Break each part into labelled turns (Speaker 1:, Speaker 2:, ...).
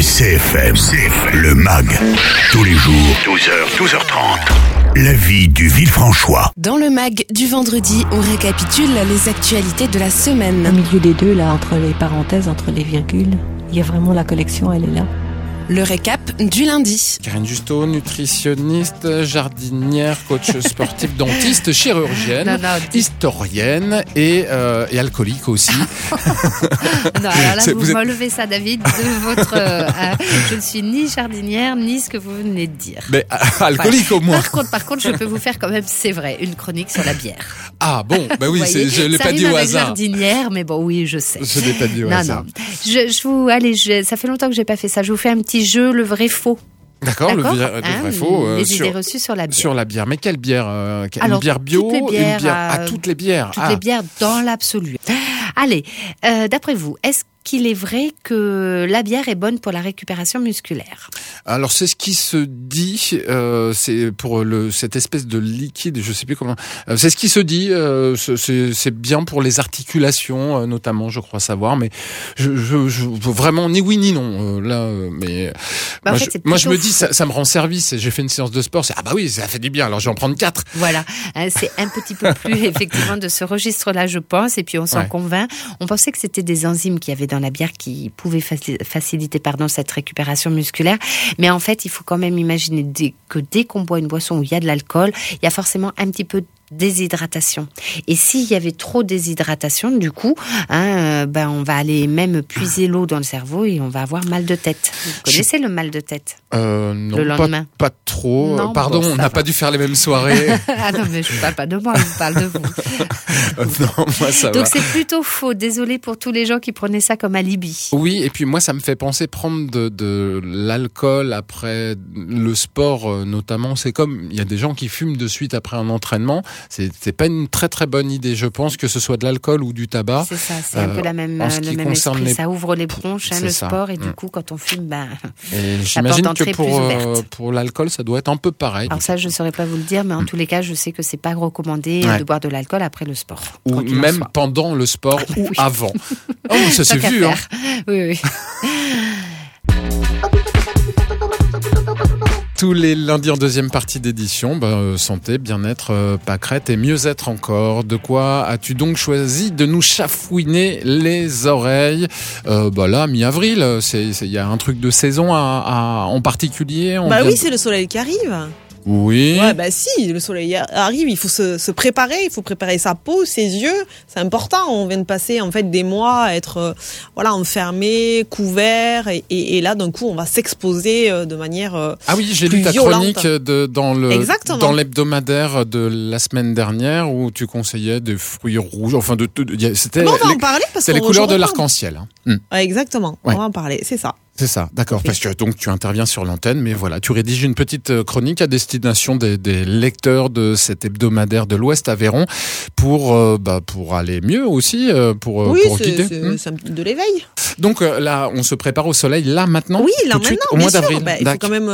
Speaker 1: CFM, le MAG, tous les jours, 12h, 12h30. La vie du Villefranchois.
Speaker 2: Dans le MAG du vendredi, on récapitule les actualités de la semaine.
Speaker 3: Au milieu des deux, là, entre les parenthèses, entre les virgules, il y a vraiment la collection, elle est là.
Speaker 2: Le récap du lundi.
Speaker 4: Karine Justo, nutritionniste, jardinière, coach sportif, dentiste, chirurgienne, historienne et alcoolique aussi.
Speaker 5: Non, alors là, vous m'enlevez ça, David, de votre... je ne suis ni jardinière, ni ce que vous venez de dire.
Speaker 4: Mais alcoolique au moins.
Speaker 5: Par contre, je peux vous faire quand même, c'est vrai, une chronique sur la bière.
Speaker 4: Ah bon, bah oui, je l'ai pas dit au hasard.
Speaker 5: Jardinière, mais bon, oui, je sais.
Speaker 4: Je l'ai pas dit au hasard.
Speaker 5: Non. Ça fait longtemps que j'ai pas fait ça. Je vous fais un petit jeu, le vrai faux.
Speaker 4: D'accord, le vrai faux.
Speaker 5: Les idées reçues sur la bière.
Speaker 4: Sur la bière, mais quelle bière
Speaker 5: Alors,
Speaker 4: une bière bio,
Speaker 5: toutes les bières,
Speaker 4: toutes les bières.
Speaker 5: Toutes les bières dans l'absolu. Allez, d'après vous, est-ce qu'il est vrai que la bière est bonne pour la récupération musculaire?
Speaker 4: Alors c'est ce qui se dit, c'est pour cette espèce de liquide, je sais plus comment. C'est ce qui se dit. C'est bien pour les articulations, notamment, je crois savoir. Mais je vraiment ni oui ni non mais moi je me dis ça me rend service. J'ai fait une séance de sport. Ah bah oui, ça fait du bien. Alors je vais en prendre 4.
Speaker 5: Voilà, c'est un petit peu plus effectivement de ce registre-là, je pense. Et puis on s'en convainc. On pensait que c'était des enzymes qu'il y avait dans la bière qui pouvaient faciliter cette récupération musculaire. Mais en fait, il faut quand même imaginer que dès qu'on boit une boisson où il y a de l'alcool, il y a forcément un petit peu de déshydratation. Et s'il y avait trop de déshydratation, du coup, on va aller même puiser l'eau dans le cerveau et on va avoir mal de tête. Vous connaissez le mal de tête?
Speaker 4: Non,
Speaker 5: le lendemain.
Speaker 4: Pas trop.
Speaker 5: Non,
Speaker 4: pardon, on n'a pas dû faire les mêmes soirées.
Speaker 5: Ah non, mais je ne parle pas de moi, je parle de vous.
Speaker 4: Non, moi ça va.
Speaker 5: Donc c'est plutôt faux. Désolée pour tous les gens qui prenaient ça comme alibi.
Speaker 4: Oui, et puis moi ça me fait penser prendre de l'alcool après le sport, notamment. C'est comme il y a des gens qui fument de suite après un entraînement. C'est pas une très très bonne idée. Je pense que ce soit de l'alcool ou du tabac.
Speaker 5: C'est ça, c'est un peu le même esprit. Ça ouvre les bronches, le sport, et du coup quand on fume,
Speaker 4: et j'imagine que pour l'alcool, ça doit être un peu pareil.
Speaker 5: Alors ça, je ne saurais pas vous le dire, mais en tous les cas, je sais que c'est pas recommandé de boire de l'alcool après le sport.
Speaker 4: Ou même pendant le sport ou avant. Oh, ça s'est vu, hein.
Speaker 5: Oui.
Speaker 4: Tous les lundis en deuxième partie d'édition, santé, bien-être, pâquerette et mieux-être encore. De quoi as-tu donc choisi de nous chafouiner les oreilles? Là, mi-avril, il y a un truc de saison en particulier.
Speaker 6: Oui, c'est le soleil qui arrive.
Speaker 4: Oui.
Speaker 6: Ouais, si, le soleil arrive, il faut se préparer, il faut préparer sa peau, ses yeux, c'est important. On vient de passer en fait des mois à être enfermé, couvert, et là d'un coup on va s'exposer de manière
Speaker 4: j'ai lu ta
Speaker 6: violente.
Speaker 4: chronique dans l'hebdomadaire de la semaine dernière où tu conseillais des fruits rouges, c'était
Speaker 6: on va en parler parce que
Speaker 4: les couleurs de l'arc-en-ciel.
Speaker 6: Ouais, exactement, on va en parler, c'est ça.
Speaker 4: C'est ça, d'accord, parce que donc tu interviens sur l'antenne, mais voilà, tu rédiges une petite chronique à destination des lecteurs de cet hebdomadaire de l'Ouest Aveyron pour aller mieux aussi, pour guider.
Speaker 6: C'est de l'éveil.
Speaker 4: Donc là, on se prépare au soleil, là maintenant.
Speaker 6: Oui, là
Speaker 4: tout de
Speaker 6: maintenant,
Speaker 4: suite, au mois d'avril.
Speaker 6: Il faut quand même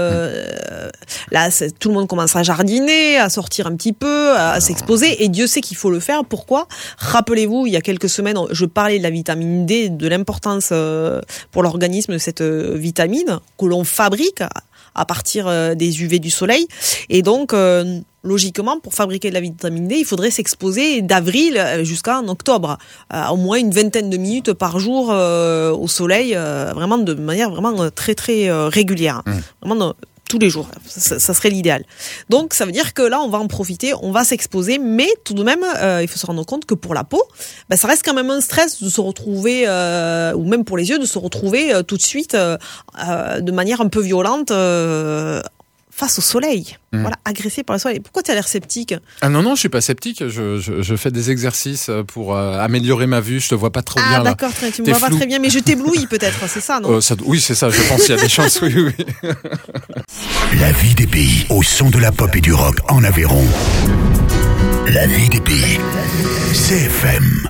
Speaker 6: tout le monde commence à jardiner, à sortir un petit peu, à s'exposer, et Dieu sait qu'il faut le faire. Pourquoi? Rappelez-vous, il y a quelques semaines, je parlais de la vitamine D, de l'importance pour l'organisme de cette vitamine que l'on fabrique à partir des UV du soleil. Et donc, logiquement, pour fabriquer de la vitamine D, il faudrait s'exposer d'avril jusqu'en octobre, au moins une vingtaine de minutes par jour au soleil, vraiment de manière vraiment très très régulière, vraiment tous les jours, ça serait l'idéal. Donc ça veut dire que là on va en profiter, on va s'exposer, mais tout de même il faut se rendre compte que pour la peau, ça reste quand même un stress de se retrouver, ou même pour les yeux, de se retrouver tout de suite de manière un peu violente face au soleil. Voilà, agressé par le soleil. Pourquoi tu as l'air sceptique?
Speaker 4: Ah non, je suis pas sceptique. Je fais des exercices pour améliorer ma vue. Je te vois pas trop bien.
Speaker 6: Ah d'accord, tu me vois pas très bien, mais je t'éblouis peut-être, c'est ça, non?
Speaker 4: Oui, c'est ça. Je pense qu'il y a des chances. Oui.
Speaker 1: La vie des pays au son de la pop et du rock en Aveyron. La vie des pays. CFM.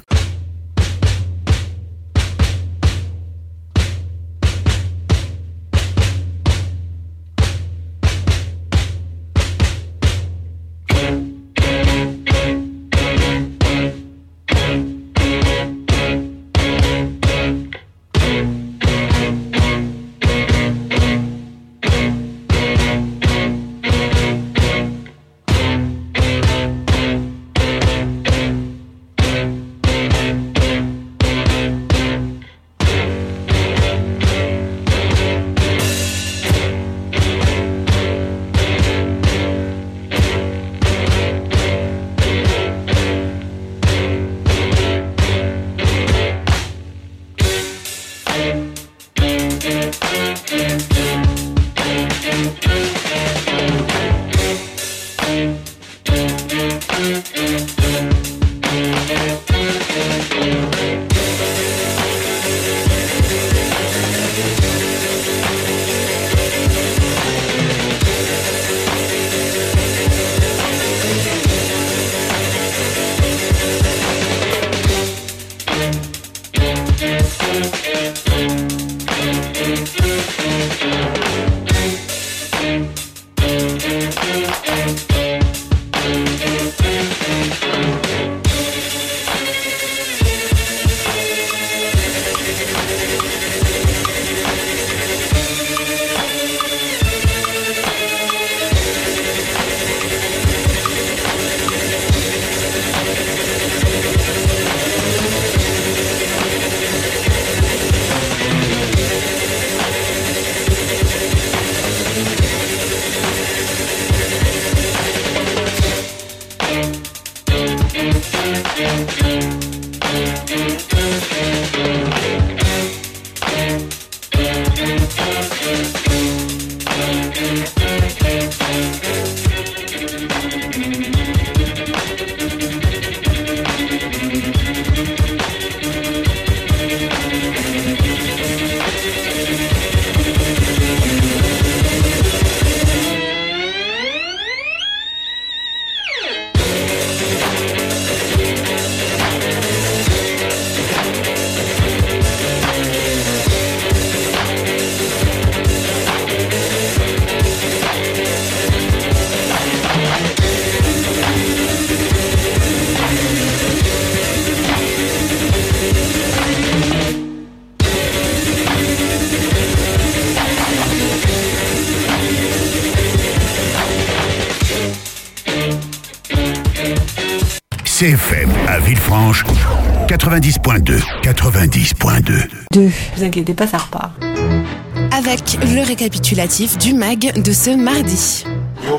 Speaker 1: CFM à Villefranche, 90.2. 90.2.
Speaker 3: Vous inquiétez pas, ça repart.
Speaker 2: Avec le récapitulatif du MAG de ce mardi.
Speaker 7: Les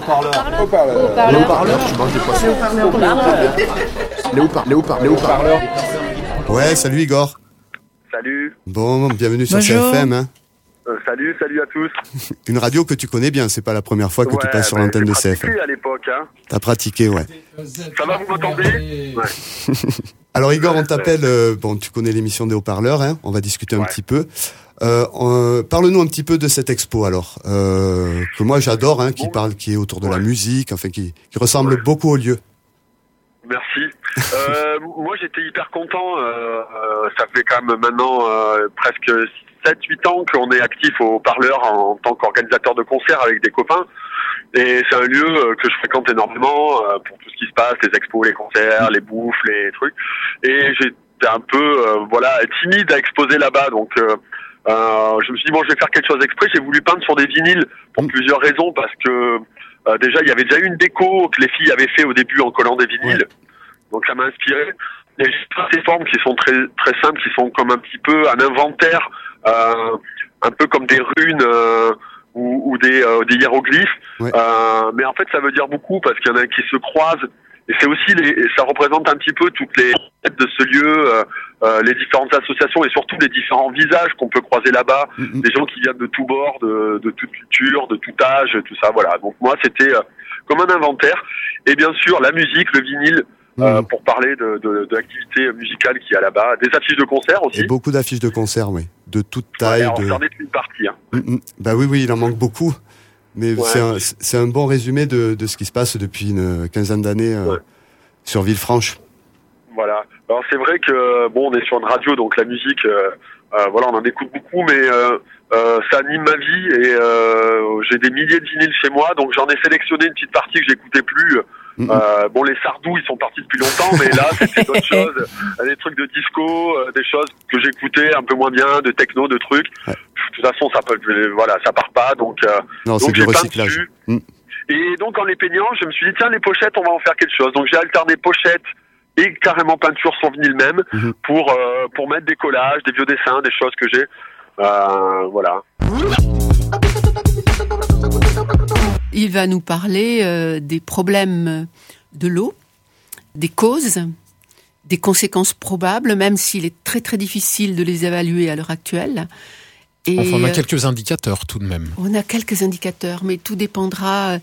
Speaker 7: haut-parleurs.
Speaker 8: Ouais, salut Igor.
Speaker 7: Salut.
Speaker 8: Bon, bienvenue sur
Speaker 6: Bonjour.
Speaker 8: CFM. Hein.
Speaker 7: Salut à tous.
Speaker 8: Une radio que tu connais bien, c'est pas la première fois que tu passes sur l'antenne de
Speaker 7: j'ai
Speaker 8: CFM.
Speaker 7: pratiqué à l'époque. Hein.
Speaker 8: T'as pratiqué, ouais.
Speaker 7: Ça va, vous m'entendez? Ouais.
Speaker 8: Alors Igor, on t'appelle, bon, tu connais l'émission des haut-parleurs, hein, on va discuter un petit peu. Parle-nous un petit peu de cette expo alors, que moi j'adore, hein, qui est autour de la musique, enfin qui ressemble beaucoup au lieu.
Speaker 7: Merci. Moi j'étais hyper content, ça fait quand même maintenant presque 7-8 ans qu'on est actif au Parleur en tant qu'organisateur de concerts avec des copains. Et c'est un lieu que je fréquente énormément pour tout ce qui se passe, les expos, les concerts, les bouffes, les trucs. Et j'étais un peu timide à exposer là-bas, donc je me suis dit bon, je vais faire quelque chose exprès. J'ai voulu peindre sur des vinyles pour plusieurs raisons, parce que déjà il y avait déjà eu une déco que les filles avaient fait au début en collant des vinyles, donc ça m'a inspiré. Et j'ai ces formes qui sont très très simples, qui sont comme un petit peu un inventaire, un peu comme des runes ou des hiéroglyphes, mais en fait ça veut dire beaucoup parce qu'il y en a qui se croisent, et c'est aussi ça représente un petit peu toutes les têtes de ce lieu, les différentes associations et surtout les différents visages qu'on peut croiser là-bas, des gens qui viennent de tous bords, de toute culture, de tout âge, tout ça, voilà. Donc moi c'était comme un inventaire, et bien sûr la musique, le vinyle, pour parler de l'activité musicale qu'il y a là-bas, des affiches de concert aussi.
Speaker 8: Et beaucoup d'affiches de concert, oui, de toute taille.
Speaker 7: Ouais, on en est une partie. Hein.
Speaker 8: Bah oui, il en manque beaucoup, mais c'est un bon résumé de ce qui se passe depuis une quinzaine d'années sur Villefranche.
Speaker 7: Voilà. Alors c'est vrai que bon, on est sur une radio, donc la musique, voilà, on en écoute beaucoup, mais ça anime ma vie, et j'ai des milliers de vinyles chez moi, donc j'en ai sélectionné une petite partie que j'écoutais plus. Bon, les Sardou, ils sont partis depuis longtemps, mais là, c'était d'autres choses, des trucs de disco, des choses que j'écoutais un peu moins bien, de techno, de trucs. Ouais. De toute façon, ça part pas, donc
Speaker 8: non,
Speaker 7: donc
Speaker 8: c'est du recyclage.
Speaker 7: Et donc, en les peignant, je me suis dit, tiens, les pochettes, on va en faire quelque chose. Donc, j'ai alterné pochettes et carrément peinture sur vinyle même, pour mettre des collages, des vieux dessins, des choses que j'ai. Voilà.
Speaker 9: Il va nous parler des problèmes de l'eau, des causes, des conséquences probables, même s'il est très très difficile de les évaluer à l'heure actuelle. Et
Speaker 4: enfin, on a quelques indicateurs tout de même.
Speaker 9: On a quelques indicateurs, mais tout dépendra.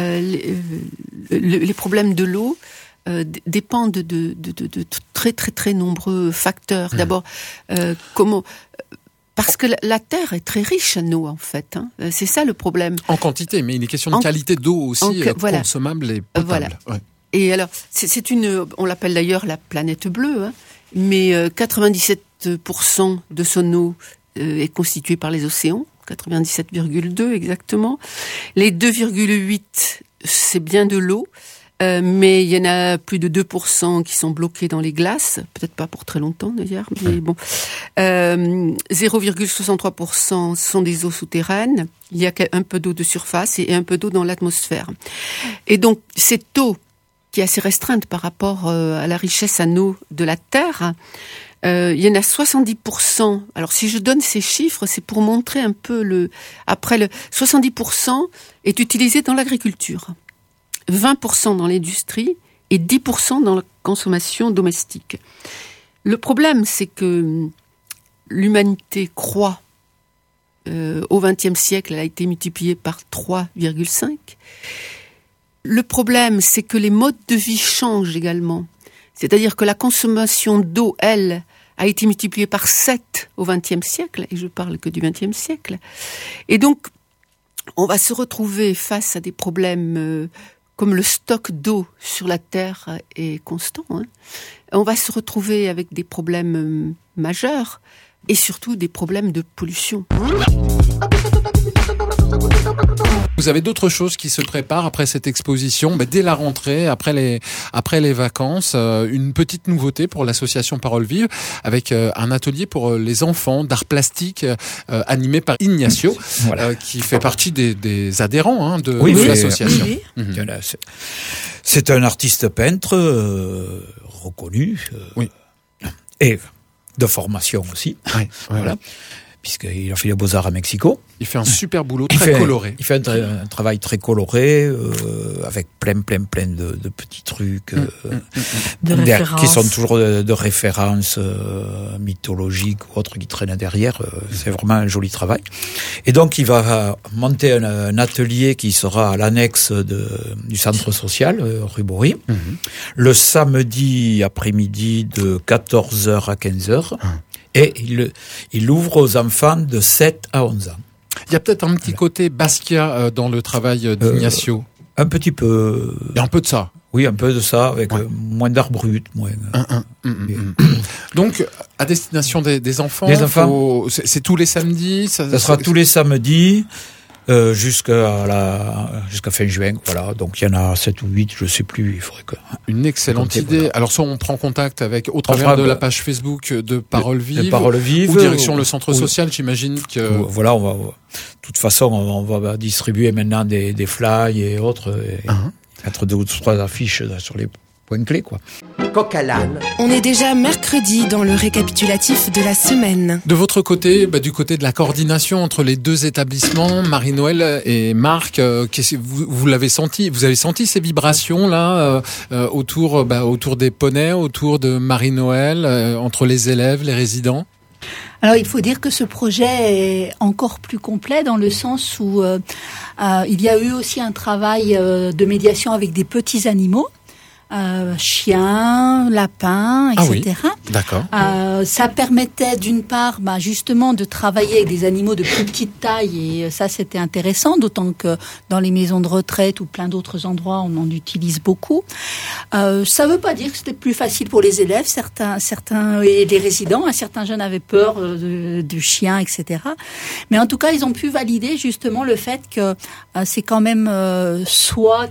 Speaker 9: Les problèmes de l'eau dépendent de très très très nombreux facteurs. D'abord, parce que la Terre est très riche en eau, en fait. Hein. C'est ça le problème.
Speaker 4: En quantité, mais il est question de qualité d'eau aussi, consommable et potable.
Speaker 9: Voilà. Ouais. Et alors, on l'appelle d'ailleurs la planète bleue, hein, mais 97% de son eau est constituée par les océans, 97,2 exactement. Les 2,8, c'est bien de l'eau. Mais il y en a plus de 2% qui sont bloqués dans les glaces, peut-être pas pour très longtemps d'ailleurs, mais bon. 0,63% sont des eaux souterraines, il y a un peu d'eau de surface et un peu d'eau dans l'atmosphère. Et donc cette eau, qui est assez restreinte par rapport à la richesse en eau de la Terre, il y en a 70%. Alors si je donne ces chiffres, c'est pour montrer un peu 70% est utilisé dans l'agriculture. 20% dans l'industrie et 10% dans la consommation domestique. Le problème, c'est que l'humanité croît. Au XXe siècle, elle a été multipliée par 3,5. Le problème, c'est que les modes de vie changent également. C'est-à-dire que la consommation d'eau, elle, a été multipliée par 7 au XXe siècle, et je parle que du XXe siècle. Et donc, on va se retrouver face à des problèmes comme le stock d'eau sur la Terre est constant, on va se retrouver avec des problèmes majeurs et surtout des problèmes de pollution.
Speaker 4: Vous avez d'autres choses qui se préparent après cette exposition, dès la rentrée, après les vacances, une petite nouveauté pour l'association Parole Vive avec un atelier pour les enfants d'art plastique animé par Ignacio, qui fait partie des adhérents de l'association.
Speaker 10: Oui. C'est un artiste peintre reconnu et de formation aussi. Voilà. Puisqu'il a fait les Beaux-Arts à Mexico.
Speaker 4: Il fait un super boulot, très coloré.
Speaker 10: Il fait un travail très coloré, avec plein de petits trucs qui sont toujours de références mythologiques ou autres qui traînent derrière. C'est vraiment un joli travail. Et donc, il va monter un atelier qui sera à l'annexe du centre social, rue Bory, le samedi après-midi de 14h à 15h. Et il ouvre aux enfants de 7 à 11 ans.
Speaker 4: Il y a peut-être un petit côté Basquiat dans le travail d'Ignacio.
Speaker 10: Un petit peu.
Speaker 4: Il y a un peu de ça.
Speaker 10: Oui, un peu de ça, avec moins d'art brut.
Speaker 4: Donc, à destination des enfants, c'est tous les samedis.
Speaker 10: Ça sera tous les samedis. Jusqu'à fin juin, voilà. Donc il y en a 7 ou 8, je sais plus. Il faudrait que. Une
Speaker 4: excellente idée. Voilà. Alors soit on prend contact au travers de la page Facebook de Parole Vive,
Speaker 10: ou
Speaker 4: direction le centre social, j'imagine que.
Speaker 10: Voilà, de toute façon, on va distribuer maintenant des fly et autres, mettre 2 ou 3 affiches sur les points clés, quoi.
Speaker 2: Coq à l'âne. On est déjà mercredi dans le récapitulatif de la semaine.
Speaker 4: De votre côté, du côté de la coordination entre les deux établissements, Marie-Noël et Marc, vous l'avez senti, vous avez senti ces vibrations là autour des poneys, autour de Marie-Noël, entre les élèves, les résidents?
Speaker 11: Alors il faut dire que ce projet est encore plus complet dans le sens où il y a eu aussi un travail de médiation avec des petits animaux. Chiens, lapins, etc.
Speaker 4: Ah oui, d'accord.
Speaker 11: Ça permettait d'une part, justement, de travailler avec des animaux de plus petite taille, et ça c'était intéressant, d'autant que dans les maisons de retraite ou plein d'autres endroits, on en utilise beaucoup. Ça veut pas dire que c'était plus facile pour les élèves, certains et les résidents. Certains jeunes avaient peur du chien, etc. Mais en tout cas, ils ont pu valider justement le fait que c'est quand même soi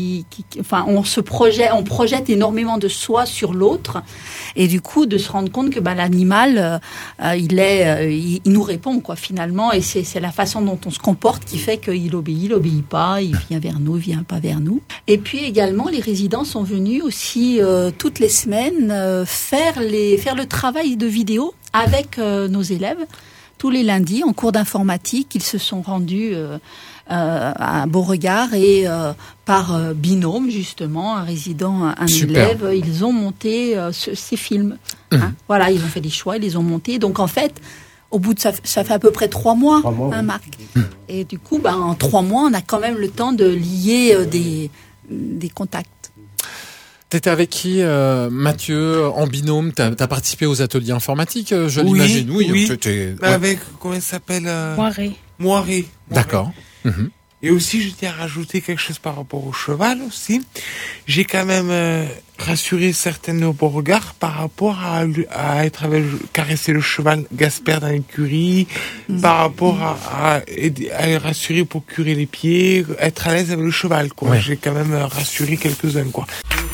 Speaker 11: on projette énormément de soi sur l'autre, et du coup de se rendre compte que l'animal il nous répond quoi finalement, et c'est la façon dont on se comporte qui fait qu'il obéit pas, il vient vers nous, il vient pas vers nous. Et puis également les résidents sont venus aussi toutes les semaines faire le travail de vidéo avec nos élèves. Tous les lundis en cours d'informatique, ils se sont rendus à Beauregard et par binôme justement, un résident, un élève, ils ont monté ces films. Voilà, ils ont fait des choix, ils les ont montés. Donc en fait, au bout de ça fait à peu près 3 mois, Marc. Et du coup, en 3 mois, on a quand même le temps de lier des contacts.
Speaker 4: T'étais avec qui, Mathieu, en binôme? T'as participé aux ateliers informatiques, je l'imagine.
Speaker 12: Oui. Avec, comment il s'appelle
Speaker 5: Moiré.
Speaker 12: D'accord. Et aussi, je tiens à rajouter quelque chose par rapport au cheval aussi. J'ai quand même rassuré certains de vos regards par rapport à être avec, caresser le cheval Gasper dans l'écurie, par rapport à rassurer pour curer les pieds, être à l'aise avec le cheval, quoi. Ouais. J'ai quand même rassuré quelques-uns, quoi.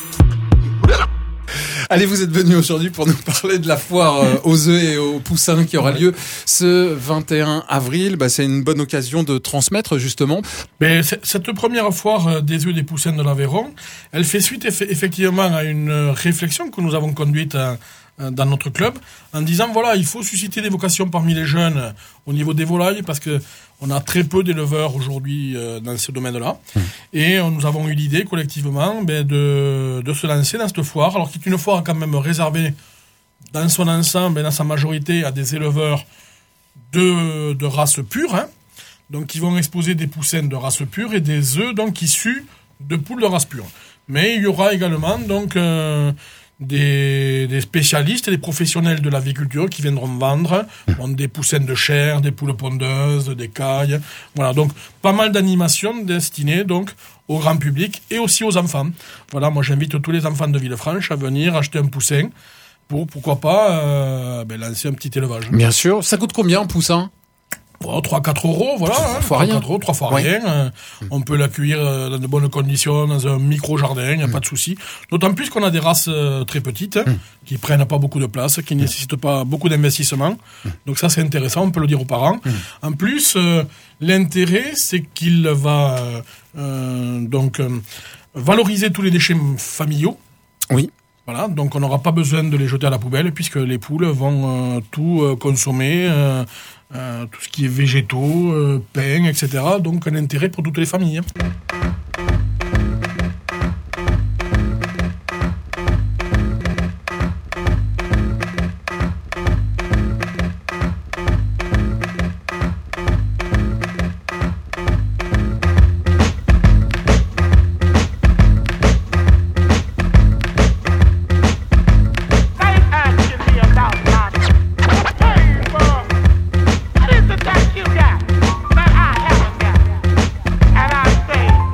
Speaker 4: Allez, vous êtes venus aujourd'hui pour nous parler de la foire aux œufs et aux poussins qui aura lieu ce 21 avril. C'est une bonne occasion de transmettre justement.
Speaker 13: Mais cette première foire des œufs et des poussins de l'Aveyron, elle fait suite effectivement à une réflexion que nous avons conduite dans notre club, en disant voilà, il faut susciter des vocations parmi les jeunes au niveau des volailles, parce que on a très peu d'éleveurs aujourd'hui dans ce domaine-là. Et nous avons eu l'idée collectivement de se lancer dans cette foire, alors qui est une foire quand même réservée dans son ensemble et dans sa majorité à des éleveurs de race pure, hein, donc qui vont exposer des poussins de race pure et des œufs donc issus de poules de race pure. Mais il y aura également donc des spécialistes et des professionnels de l'aviculture qui viendront vendre des poussins de chair, des poules pondeuses, des cailles. Voilà, donc pas mal d'animations destinées donc au grand public et aussi aux enfants. Voilà, moi j'invite tous les enfants de Villefranche à venir acheter un poussin pour, pourquoi pas, lancer un petit élevage.
Speaker 4: Bien sûr. Ça coûte combien un poussin ?
Speaker 13: 3-4 euros, voilà.
Speaker 4: 3 fois rien.
Speaker 13: 3 fois rien. On peut l'accueillir dans de bonnes conditions, dans un micro-jardin, il n'y a pas de souci. D'autant plus qu'on a des races très petites, qui prennent pas beaucoup de place, qui ne nécessitent pas beaucoup d'investissement. Donc ça, c'est intéressant, on peut le dire aux parents. En plus, l'intérêt, c'est qu'il va valoriser tous les déchets familiaux.
Speaker 4: Oui.
Speaker 13: Voilà, donc on n'aura pas besoin de les jeter à la poubelle, puisque les poules vont tout consommer, tout ce qui est végétaux, pain, etc. Donc un intérêt pour toutes les familles.
Speaker 14: Say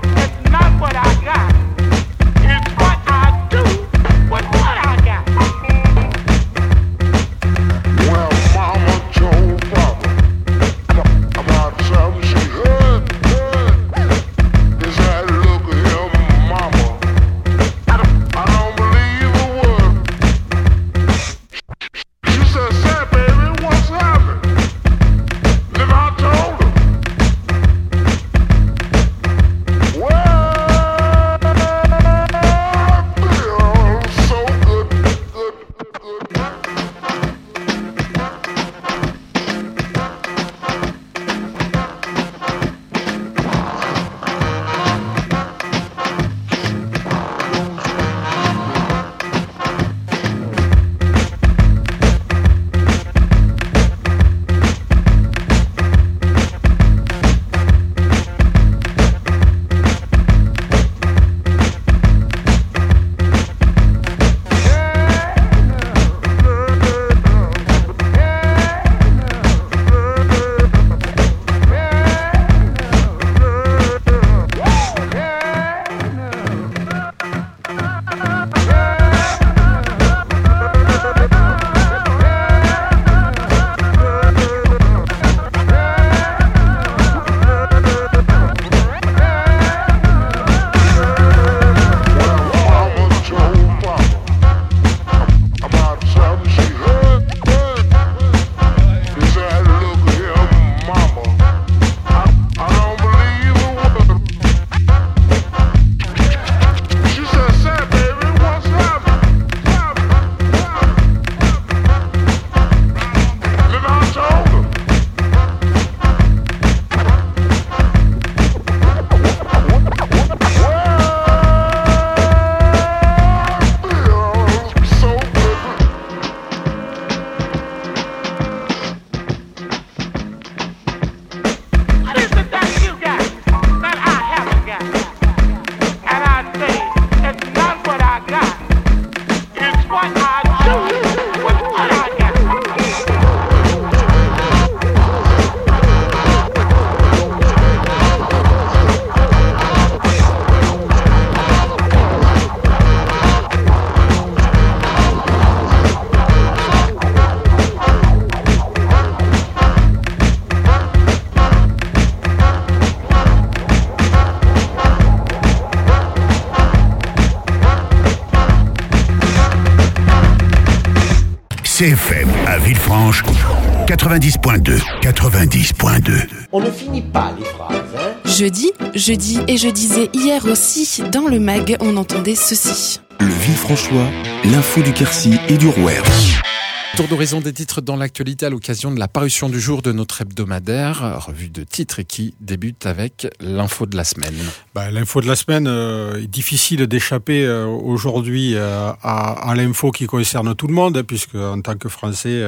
Speaker 1: CFM à Villefranche, 90.2. 90.2.
Speaker 14: On ne finit pas les phrases, hein.
Speaker 2: Jeudi, et je disais hier aussi, dans le MAG, on entendait ceci.
Speaker 15: Le Villefranchois, l'info du Quercy et du Rouergue.
Speaker 4: Tour d'horizon des titres dans l'actualité à l'occasion de la parution du jour de notre hebdomadaire, revue de titres et qui débute avec l'info de la semaine.
Speaker 16: L'info de la semaine est difficile d'échapper aujourd'hui à l'info qui concerne tout le monde, puisque en tant que Français,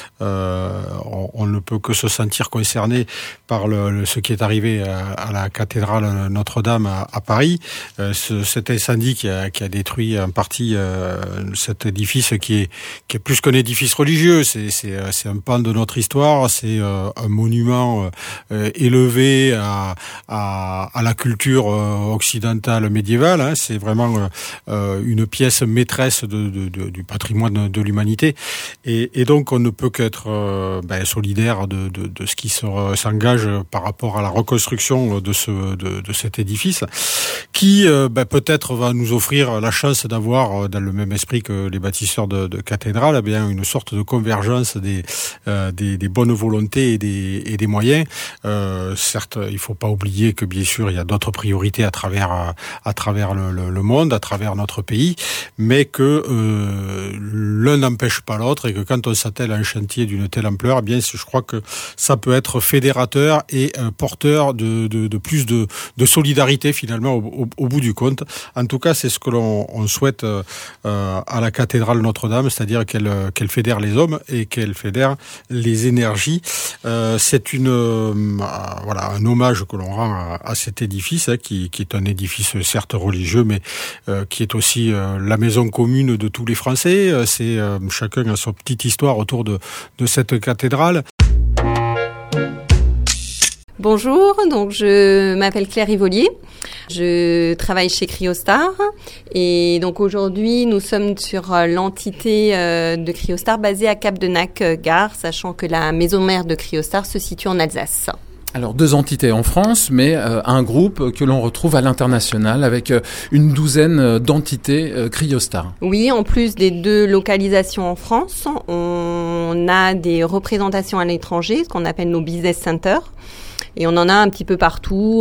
Speaker 16: on ne peut que se sentir concerné par ce qui est arrivé à la cathédrale Notre-Dame à Paris. Cet incendie qui a détruit en partie cet édifice qui est plus qu'un édifice religieux, c'est un pan de notre histoire, c'est un monument élevé à la culture occidentale médiévale, hein. C'est vraiment une pièce maîtresse du patrimoine de l'humanité, et donc on ne peut qu'être solidaire de ce qui s'engage par rapport à la reconstruction de cet édifice, qui peut-être va nous offrir la chance d'avoir, dans le même esprit que les bâtisseurs de cathédrales, une sorte de convergence des bonnes volontés et des moyens. Certes, il faut pas oublier que bien sûr il y a d'autres priorités à travers le monde, à travers notre pays, mais que l'un n'empêche pas l'autre, et que quand on s'attelle à un chantier d'une telle ampleur, je crois que ça peut être fédérateur et porteur de plus de solidarité finalement au bout du compte. En tout cas, c'est ce que l'on souhaite à la cathédrale Notre-Dame, c'est-à-dire qu'elle fédère les hommes et qu'elle fédère les énergies. C'est un hommage que l'on rend à cet édifice, hein, qui est un édifice certes religieux, mais qui est aussi la maison commune de tous les Français. C'est chacun a sa petite histoire autour de cette cathédrale.
Speaker 17: Bonjour, donc je m'appelle Claire Rivolier, je travaille chez Cryostar, et donc aujourd'hui nous sommes sur l'entité de Cryostar basée à Cap-de-Nac-Gare, sachant que la maison mère de Cryostar se situe en Alsace.
Speaker 4: Alors 2 entités en France, mais un groupe que l'on retrouve à l'international avec une douzaine d'entités Cryostar.
Speaker 17: Oui, en plus des 2 localisations en France, on a des représentations à l'étranger, ce qu'on appelle nos business centers. Et on en a un petit peu partout,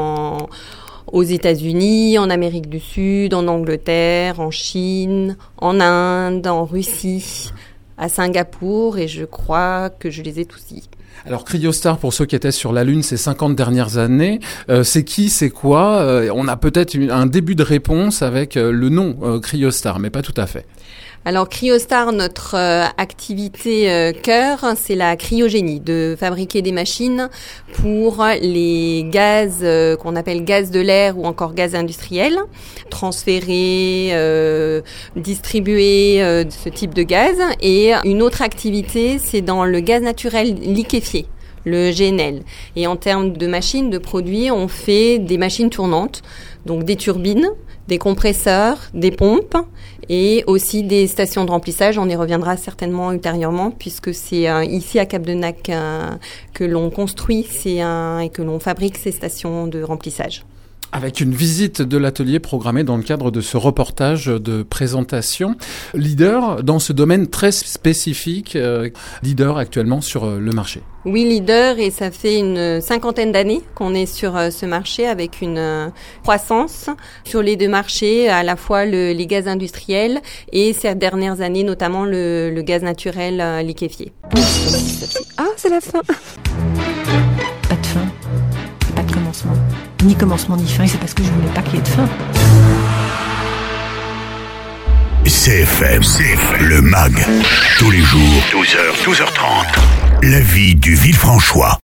Speaker 17: aux États-Unis, en Amérique du Sud, en Angleterre, en Chine, en Inde, en Russie, à Singapour, et je crois que je les ai tous dit.
Speaker 4: Alors Cryostar, pour ceux qui étaient sur la Lune ces 50 dernières années, c'est qui, c'est quoi? On a peut-être un début de réponse avec le nom Cryostar, mais pas tout à fait.
Speaker 17: Alors Cryostar, notre activité cœur, c'est la cryogénie, de fabriquer des machines pour les gaz qu'on appelle gaz de l'air ou encore gaz industriel, transférer, distribuer ce type de gaz. Et une autre activité, c'est dans le gaz naturel liquéfié, le GNL. Et en termes de machines, de produits, on fait des machines tournantes, donc des turbines, des compresseurs, des pompes et aussi des stations de remplissage. On y reviendra certainement ultérieurement puisque c'est ici à Cap-de-Nac que l'on construit et que l'on fabrique ces stations de remplissage.
Speaker 4: Avec une visite de l'atelier programmée dans le cadre de ce reportage de présentation. Leader dans ce domaine très spécifique, leader actuellement sur le marché.
Speaker 17: Oui, leader, et ça fait une 50aine d'années qu'on est sur ce marché avec une croissance sur les 2 marchés, à la fois les gaz industriels et ces dernières années notamment le gaz naturel liquéfié.
Speaker 3: Ah, c'est la fin. Pas de fin, pas de commencement. Ni commencement ni fin, c'est parce que je voulais pas qu'il y ait de fin.
Speaker 1: CFM, le MAG, tous les jours, 12h, 12h30. La vie du Villefranchois.